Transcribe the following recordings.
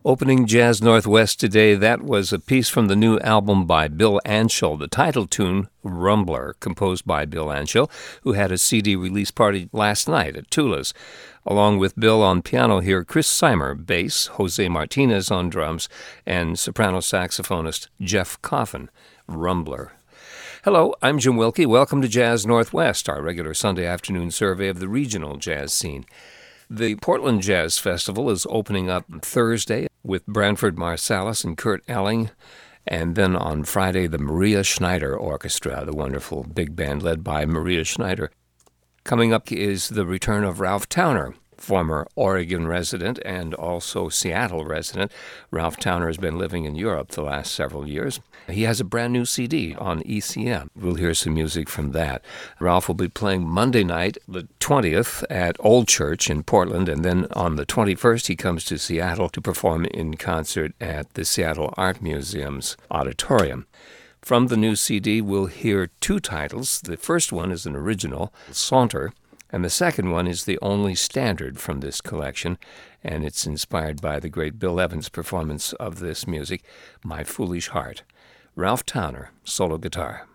Opening Jazz Northwest today, that was a piece from the new album by Bill Anshel, the title tune, Rumbler, composed by Bill Anshel, who had a CD release party last night at Tula's. Along with Bill on piano here, Chris Seimer, bass, Jose Martinez on drums, and soprano saxophonist Jeff Coffin, Rumbler. Hello, I'm Jim Wilkie. Welcome to Jazz Northwest, our regular Sunday afternoon survey of the regional jazz scene. The Portland Jazz Festival is opening up Thursday with Branford Marsalis and Kurt Elling, and then on Friday, the Maria Schneider Orchestra, the wonderful big band led by Maria Schneider. Coming up is the return of Ralph Towner, former Oregon resident and also Seattle resident. Ralph Towner has been living in Europe the last several years. He has a brand new CD on ECM. We'll hear some music from that. Ralph will be playing Monday night, the 20th, at Old Church in Portland, and then on the 21st he comes to Seattle to perform in concert at the Seattle Art Museum's auditorium. From the new CD, we'll hear two titles. The first one is an original, Saunter, and the second one is the only standard from this collection, and it's inspired by the great Bill Evans' performance of this music, My Foolish Heart. Ralph Towner, solo guitar.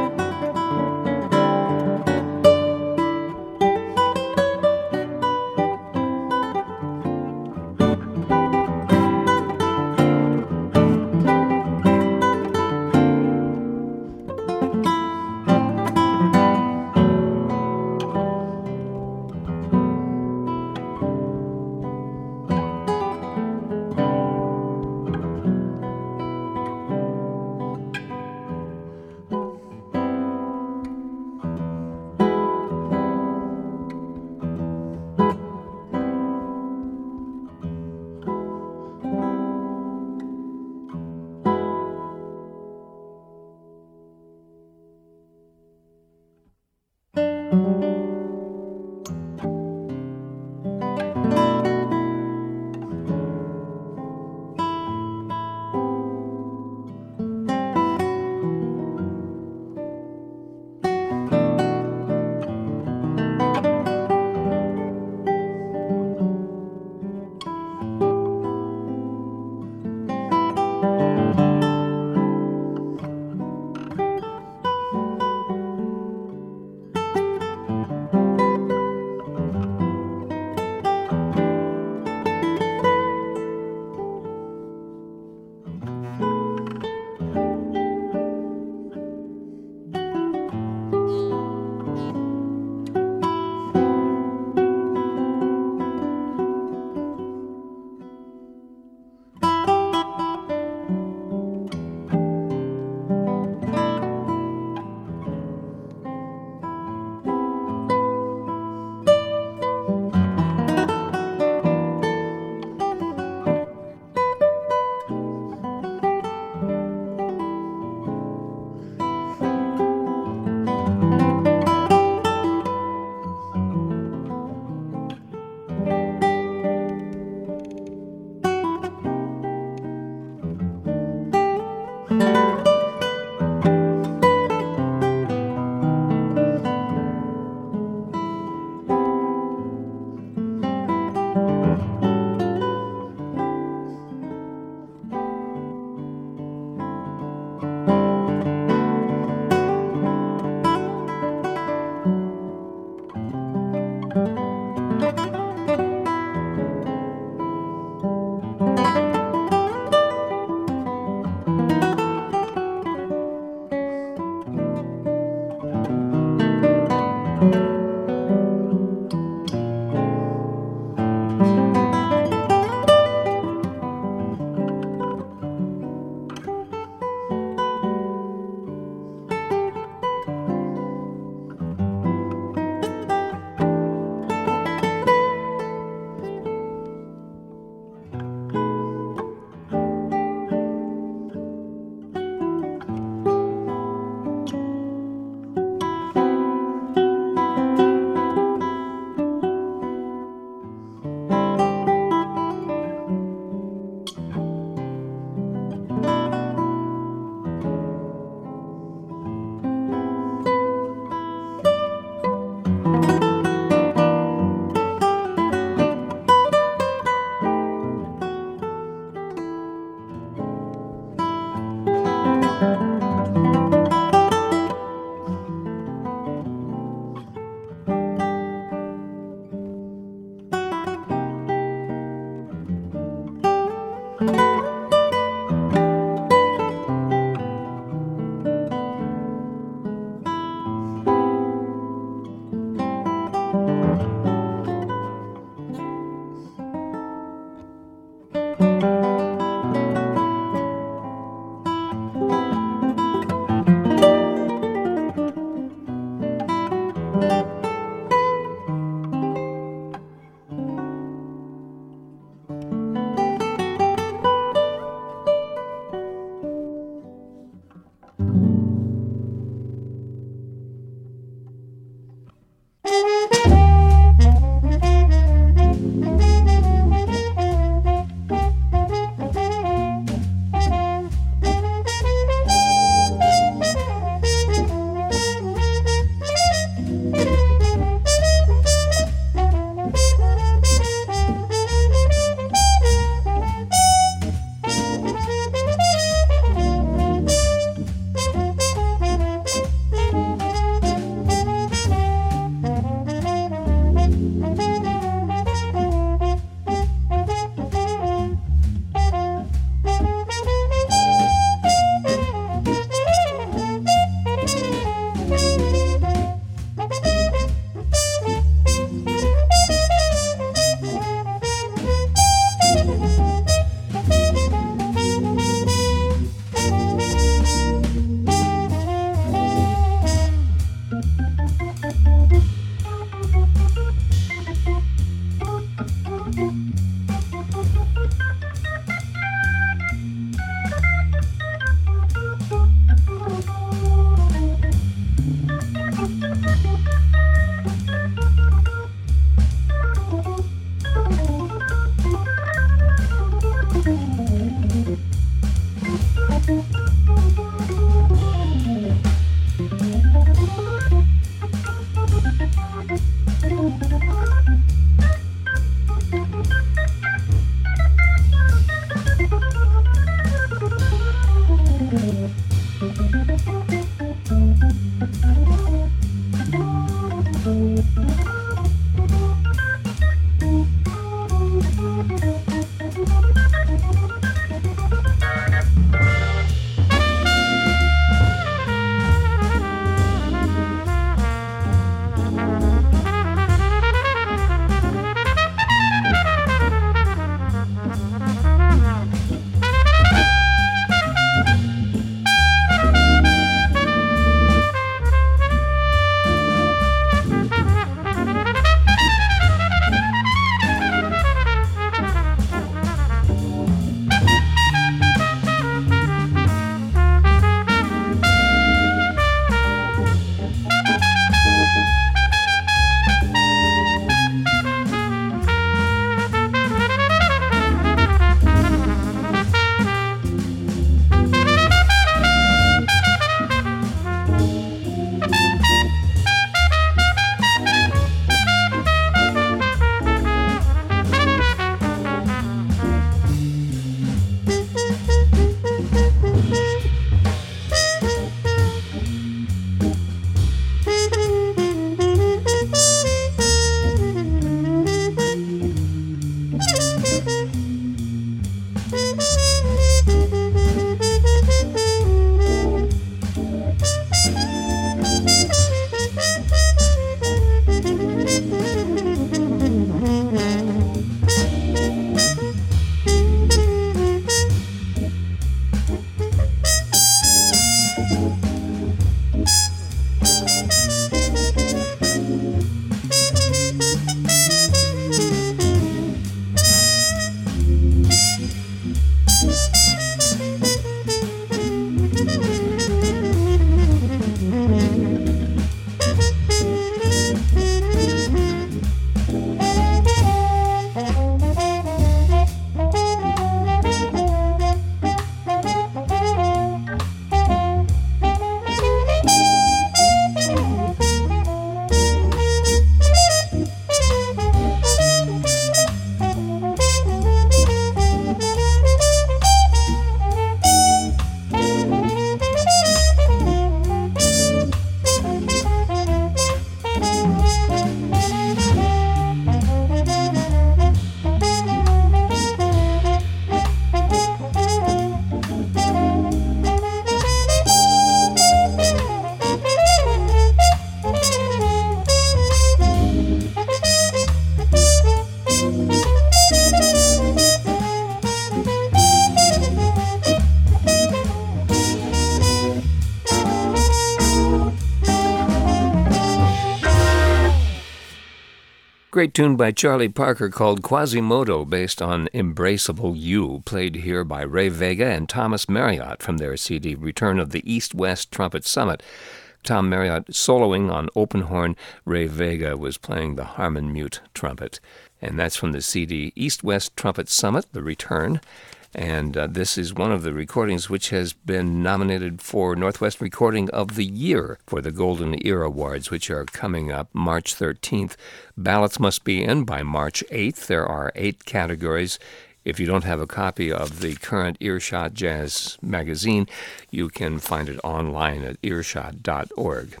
Great tune by Charlie Parker called Quasimodo, based on Embraceable You, played here by Ray Vega and Thomas Marriott from their CD Return of the East-West Trumpet Summit. Tom Marriott soloing on open horn, Ray Vega was playing the Harmon Mute trumpet. And that's from the CD East-West Trumpet Summit, The Return. And this is one of the recordings which has been nominated for Northwest Recording of the Year for the Golden Ear Awards, which are coming up March 13th. Ballots must be in by March 8th. There are 8 categories. If you don't have a copy of the current Earshot Jazz magazine, you can find it online at earshot.org.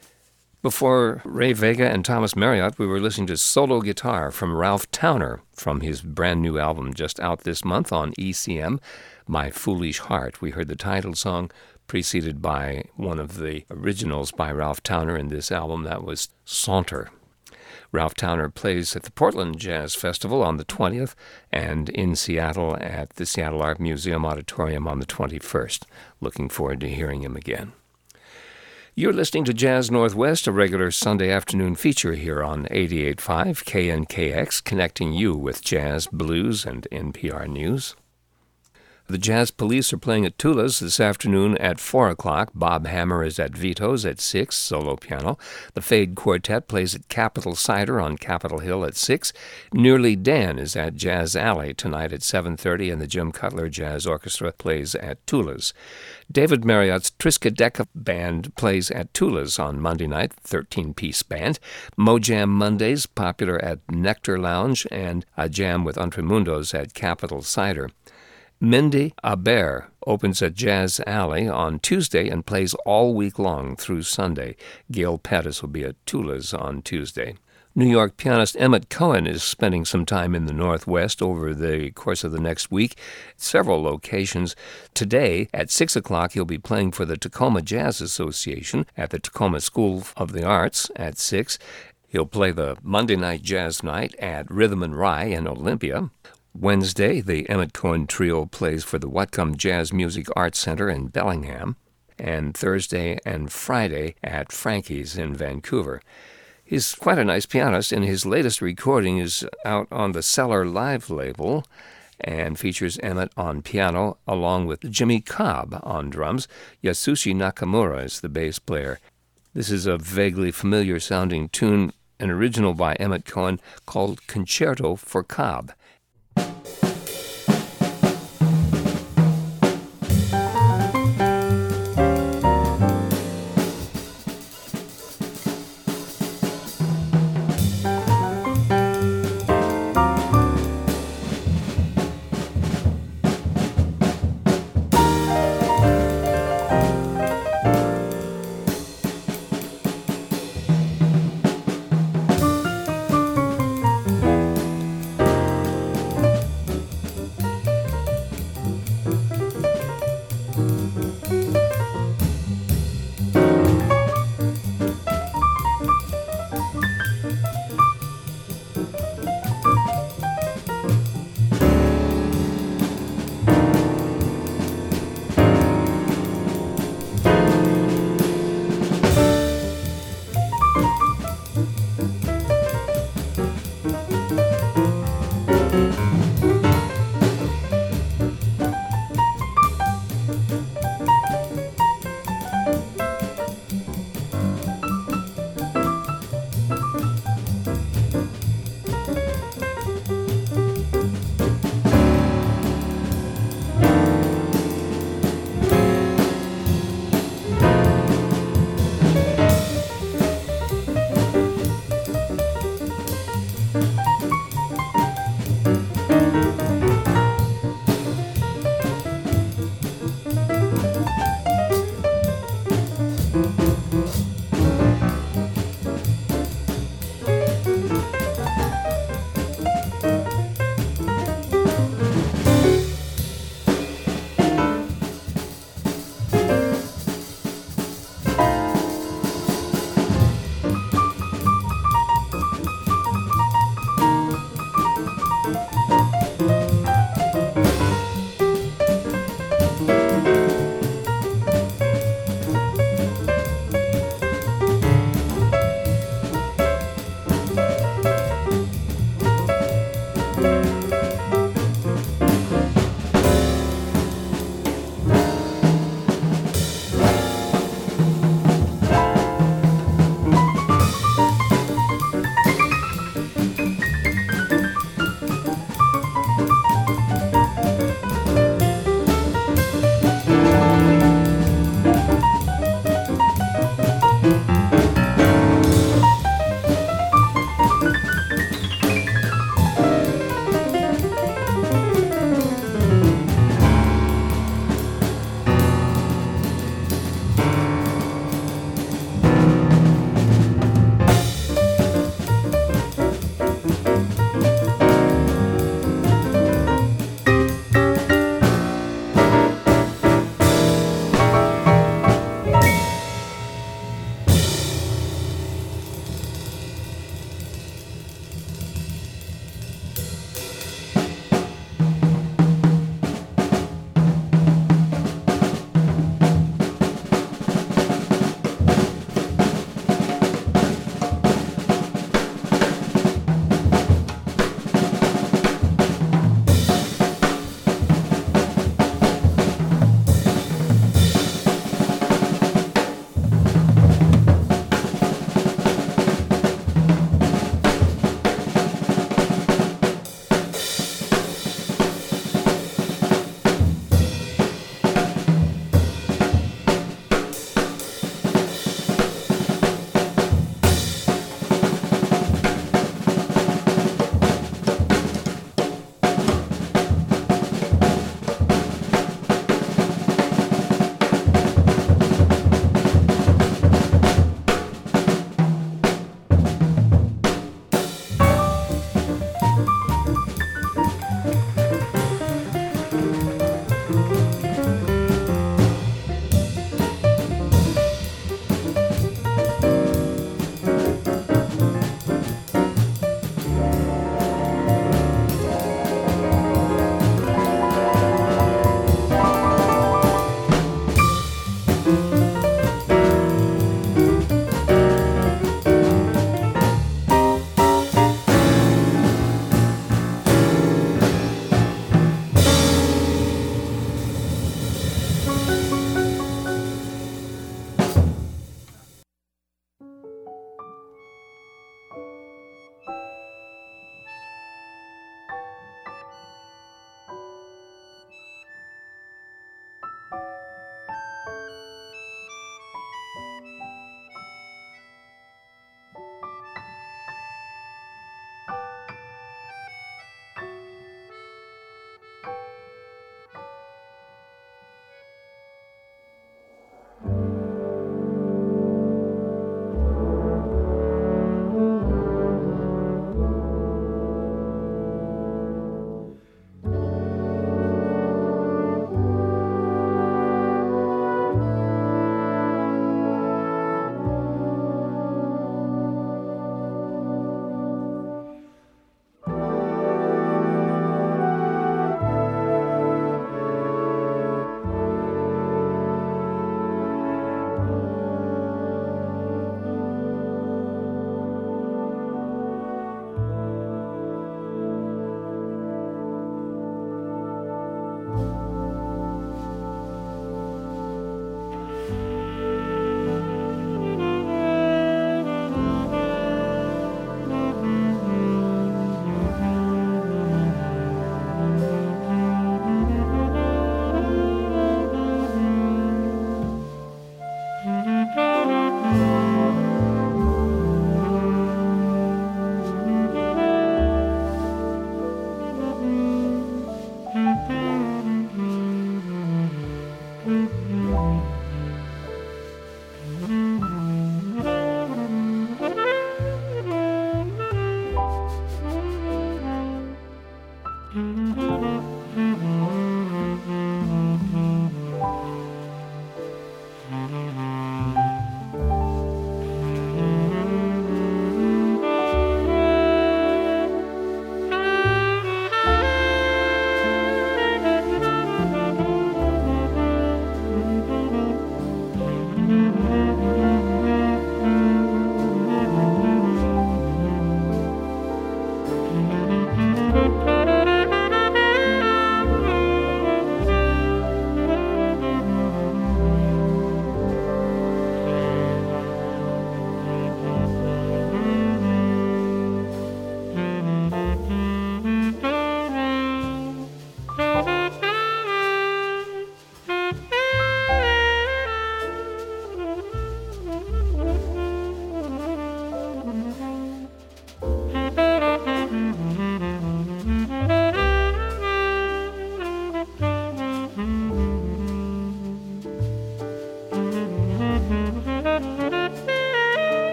Before Ray Vega and Thomas Marriott, we were listening to solo guitar from Ralph Towner from his brand new album just out this month on ECM, My Foolish Heart. We heard the title song preceded by one of the originals by Ralph Towner in this album. That was Saunter. Ralph Towner plays at the Portland Jazz Festival on the 20th and in Seattle at the Seattle Art Museum Auditorium on the 21st. Looking forward to hearing him again. You're listening to Jazz Northwest, a regular Sunday afternoon feature here on 88.5 KNKX, connecting you with jazz, blues, and NPR News. The Jazz Police are playing at Tula's this afternoon at 4 o'clock. Bob Hammer is at Vito's at 6, solo piano. The Fade Quartet plays at Capitol Cider on Capitol Hill at 6. Nearly Dan is at Jazz Alley tonight at 7:30, and the Jim Cutler Jazz Orchestra plays at Tula's. David Marriott's Triskaideka Band plays at Tula's on Monday night, 13-piece band. Mojam Mondays, popular at Nectar Lounge, and a jam with Entremundos at Capitol Cider. Mindy Aber opens at Jazz Alley on Tuesday and plays all week long through Sunday. Gail Pettis will be at Tula's on Tuesday. New York pianist Emmett Cohen is spending some time in the Northwest over the course of the next week, several locations. Today, at 6 o'clock, he'll be playing for the Tacoma Jazz Association at the Tacoma School of the Arts at 6. He'll play the Monday Night Jazz Night at Rhythm and Rye in Olympia. Wednesday, the Emmett Cohen Trio plays for the Whatcom Jazz Music Arts Center in Bellingham, and Thursday and Friday at Frankie's in Vancouver. He's quite a nice pianist, and his latest recording is out on the Cellar Live label and features Emmett on piano along with Jimmy Cobb on drums. Yasushi Nakamura is the bass player. This is a vaguely familiar-sounding tune, an original by Emmett Cohen called Concerto for Cobb.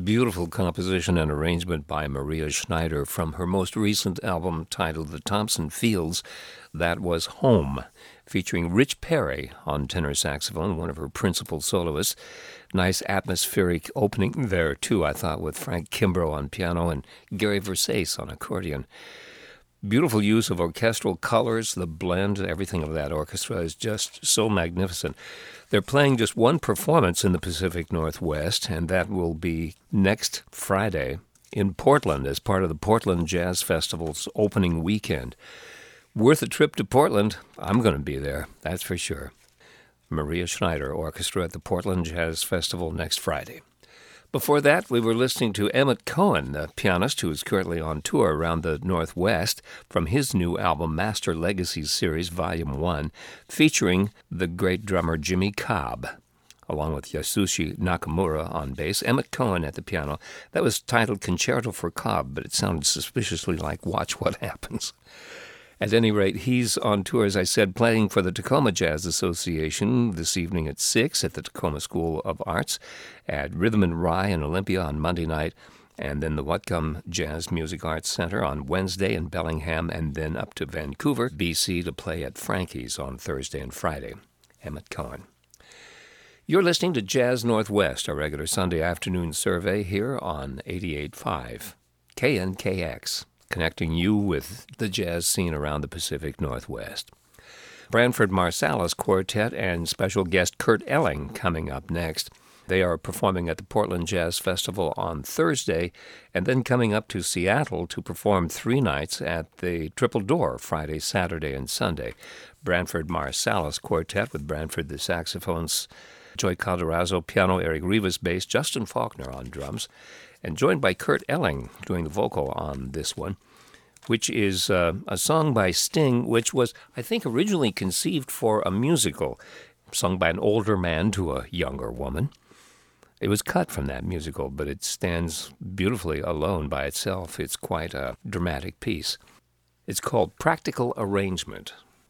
beautiful composition and arrangement by Maria Schneider from her most recent album titled The Thompson Fields. That was Home, featuring Rich Perry on tenor saxophone, one of her principal soloists. Nice atmospheric opening there, too, I thought, with Frank Kimbrough on piano and Gary Versace on accordion. Beautiful use of orchestral colors, the blend, everything of that orchestra is just so magnificent. They're playing just one performance in the Pacific Northwest, and that will be next Friday in Portland as part of the Portland Jazz Festival's opening weekend. Worth a trip to Portland. I'm going to be there, that's for sure. Maria Schneider Orchestra at the Portland Jazz Festival next Friday. Before that, we were listening to Emmett Cohen, the pianist who is currently on tour around the Northwest, from his new album Master Legacies Series Volume 1, featuring the great drummer Jimmy Cobb, along with Yasushi Nakamura on bass, Emmett Cohen at the piano. That was titled Concerto for Cobb, but it sounded suspiciously like Watch What Happens. At any rate, he's on tour, as I said, playing for the Tacoma Jazz Association this evening at 6 at the Tacoma School of Arts, at Rhythm and Rye in Olympia on Monday night, and then the Whatcom Jazz Music Arts Center on Wednesday in Bellingham, and then up to Vancouver, BC, to play at Frankie's on Thursday and Friday. Emmett Cohen. You're listening to Jazz Northwest, our regular Sunday afternoon survey here on 88.5 KNKX. Connecting you with the jazz scene around the Pacific Northwest. Branford Marsalis Quartet and special guest Kurt Elling coming up next. They are performing at the Portland Jazz Festival on Thursday and then coming up to Seattle to perform 3 nights at the Triple Door Friday, Saturday, and Sunday. Branford Marsalis Quartet with Branford the saxophones, Joy Calderazzo piano, Eric Rivas bass, Justin Faulkner on drums, and joined by Kurt Elling doing the vocal on this one, which is a song by Sting, which was, I think, originally conceived for a musical, sung by an older man to a younger woman. It was cut from that musical, but it stands beautifully alone by itself. It's quite a dramatic piece. It's called Practical Arrangement.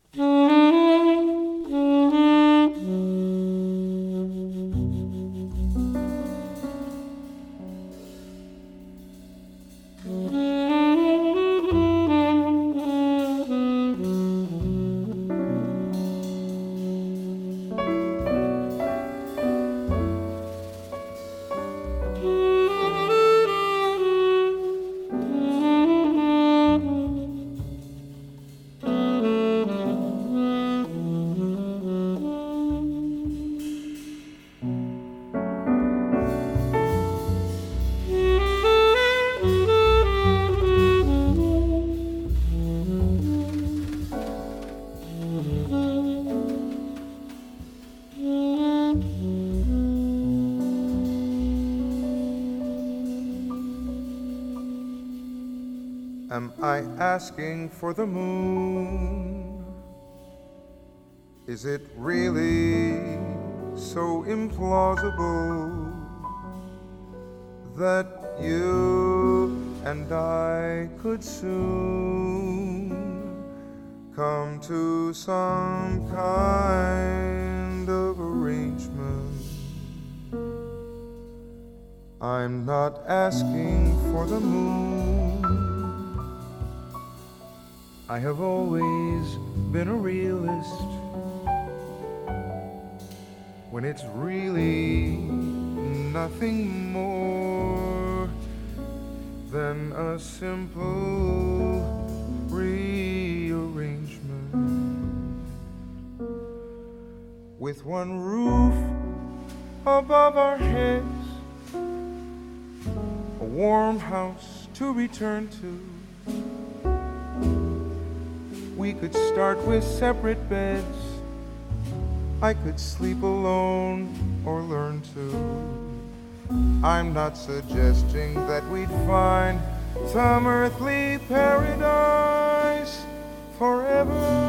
Am I asking for the moon? Is it really so implausible that you and I could soon come to some kind of arrangement? I'm not asking for the moon. I have always been a realist when it's really nothing more than a simple rearrangement with one roof above our heads, a warm house to return to. We could start with separate beds. I could sleep alone or learn to. I'm not suggesting that we'd find some earthly paradise forever.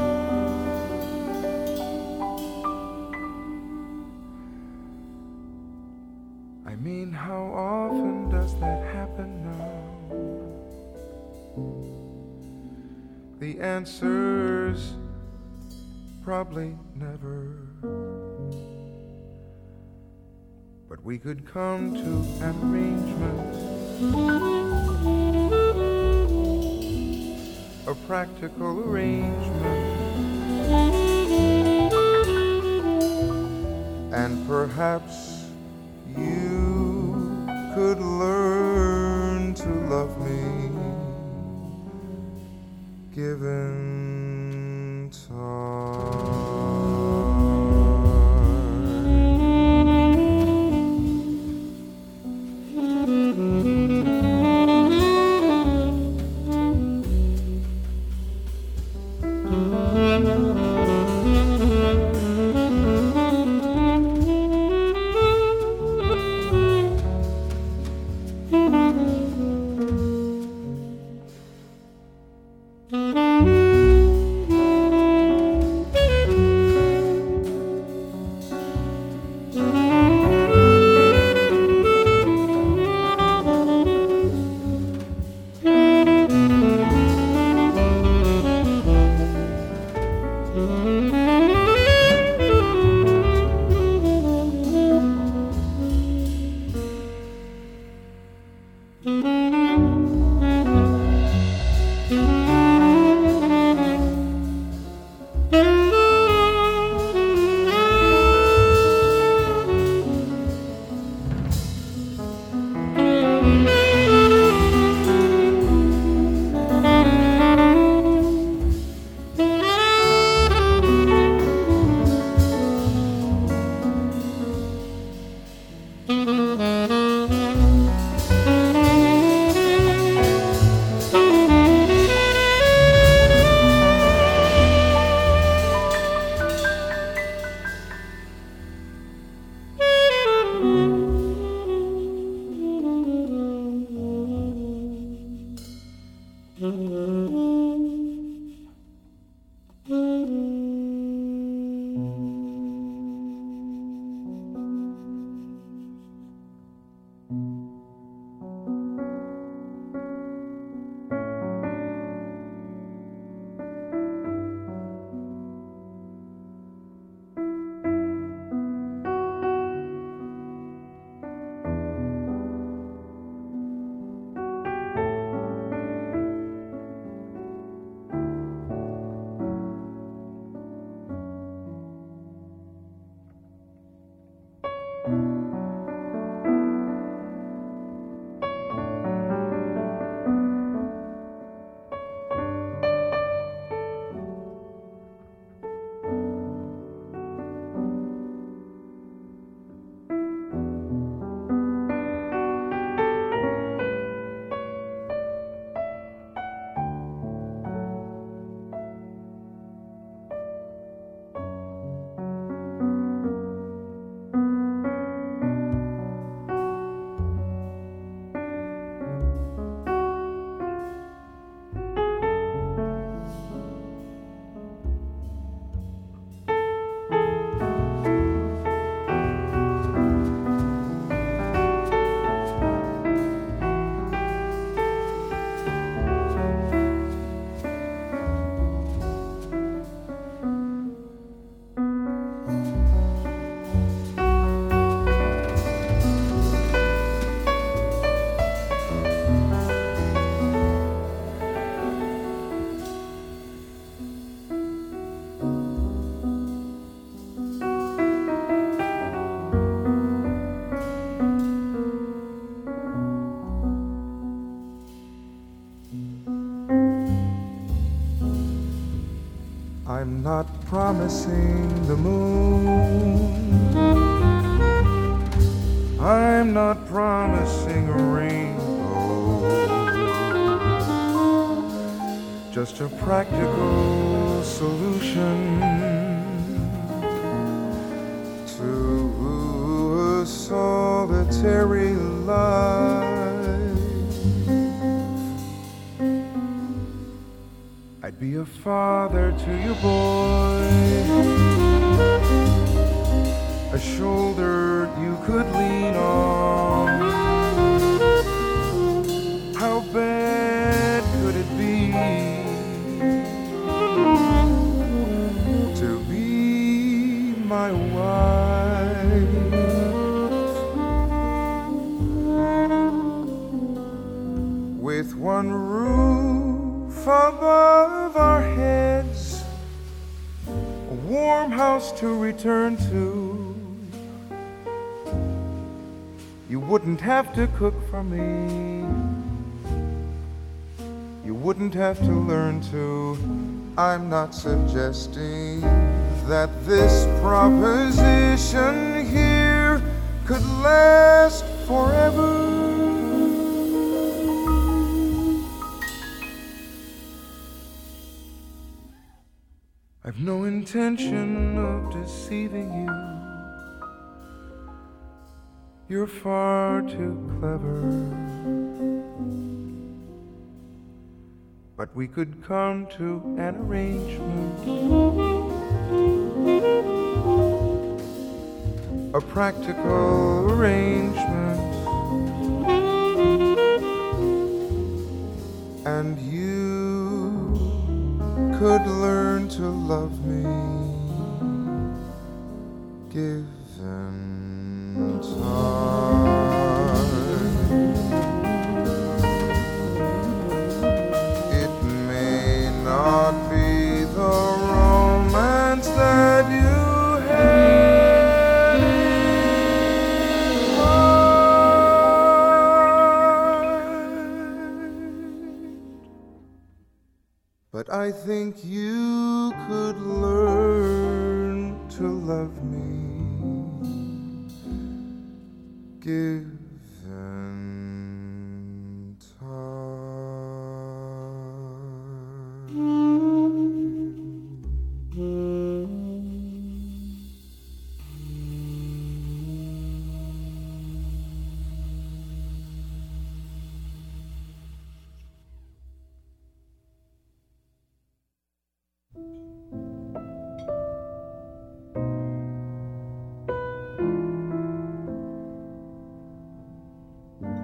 I mean, how often does that happen now? The answer's probably never. But we could come to an arrangement, a practical arrangement, and perhaps you could learn to love me, given time. I'm not promising the moon, I'm not promising a rainbow, just a practical solution to a solitary life. I'd be a father to your boy, a shoulder you could lean on. How bad could it be to be my wife? one roof above our heads, a warm house to return to. You wouldn't have to cook for me, you wouldn't have to learn to. I'm not suggesting that this proposition here could last forever. I've no intention of deceiving you. You're far too clever. But we could come to an arrangement, a practical arrangement, and you could learn to love me, given time. It may not be the romance that you had in mind, but I think you could learn to love me, given time.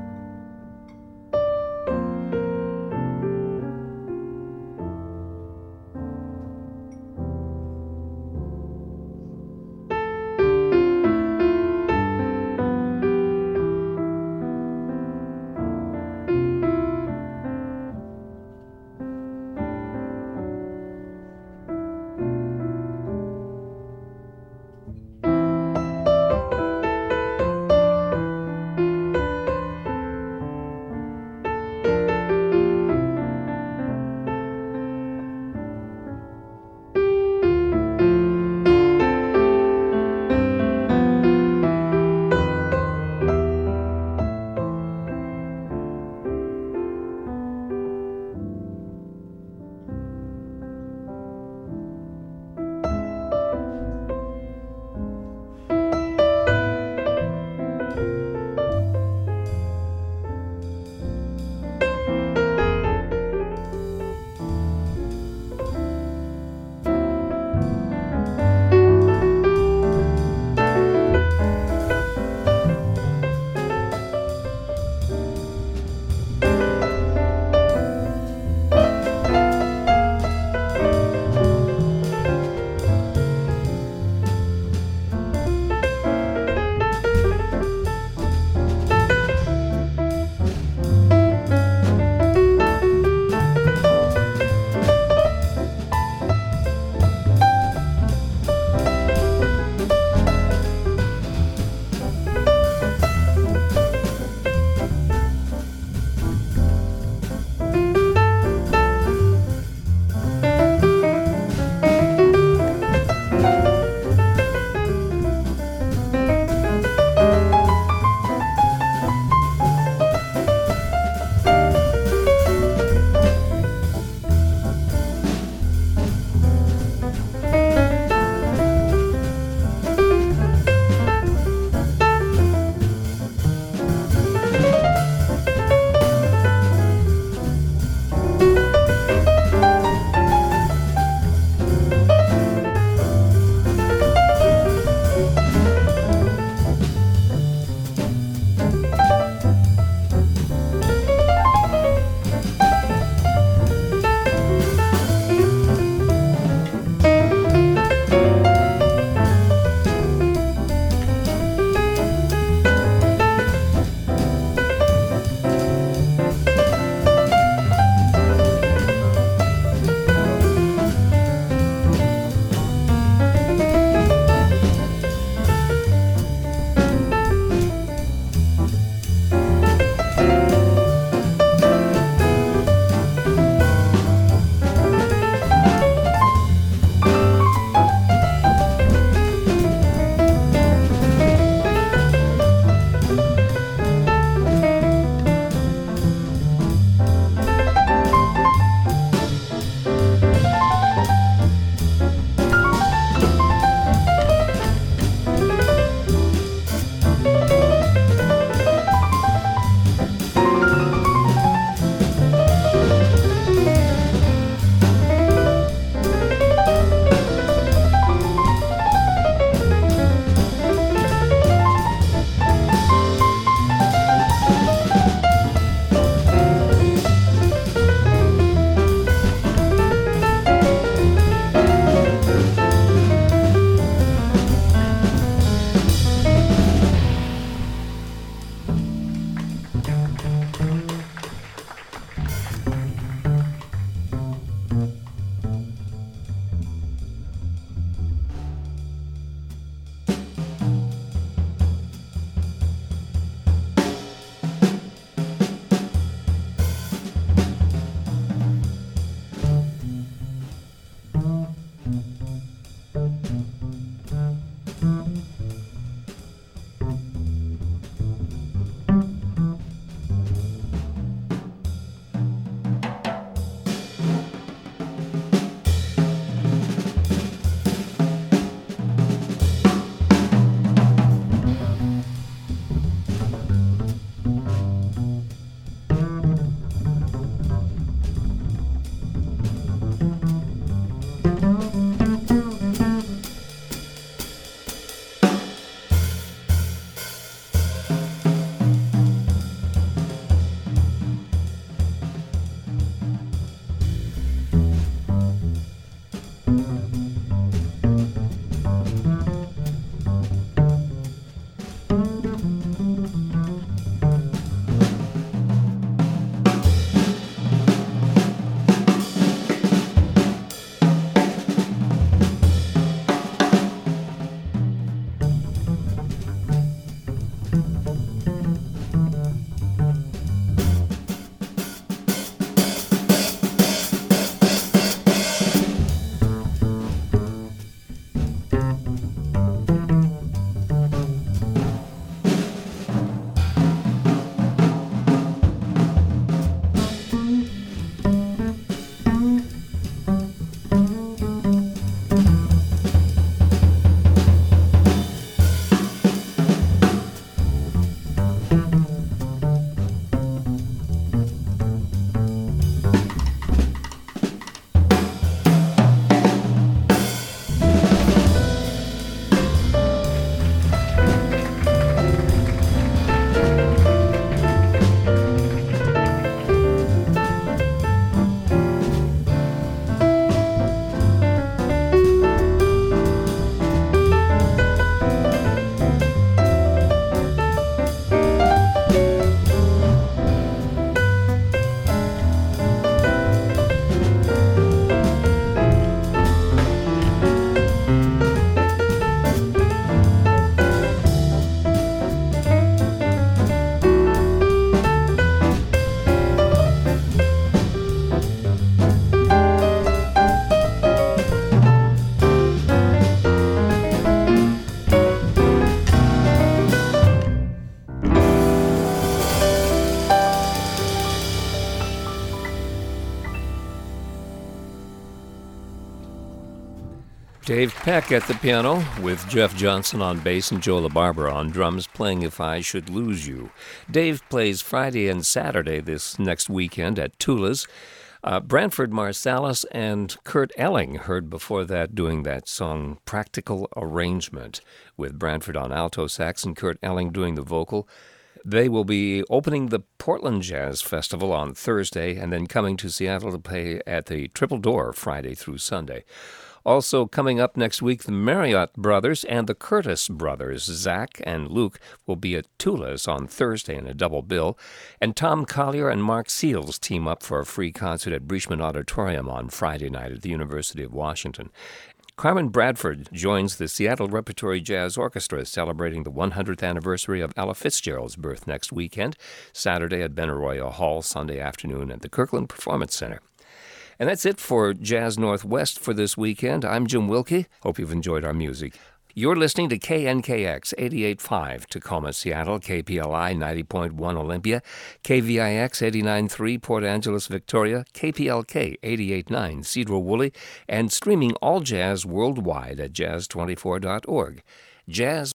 Dave Peck at the piano with Jeff Johnson on bass and Joe LaBarbera on drums playing If I Should Lose You. Dave plays Friday and Saturday this next weekend at Tula's. Branford Marsalis and Kurt Elling heard before that doing that song Practical Arrangement with Branford on alto sax and Kurt Elling doing the vocal. They will be opening the Portland Jazz Festival on Thursday and then coming to Seattle to play at the Triple Door Friday through Sunday. Also coming up next week, the Marriott brothers and the Curtis brothers, Zach and Luke, will be at Tula's on Thursday in a double bill. And Tom Collier and Mark Seals team up for a free concert at Breishman Auditorium on Friday night at the University of Washington. Carmen Bradford joins the Seattle Repertory Jazz Orchestra celebrating the 100th anniversary of Ella Fitzgerald's birth next weekend, Saturday at Benaroya Hall, Sunday afternoon at the Kirkland Performance Center. And that's it for Jazz Northwest for this weekend. I'm Jim Wilkie. Hope you've enjoyed our music. You're listening to KNKX 88.5 Tacoma, Seattle, KPLI 90.1 Olympia, KVIX 89.3 Port Angeles, Victoria, KPLK 88.9 Cedro Woolley, and streaming all jazz worldwide at jazz24.org. Jazz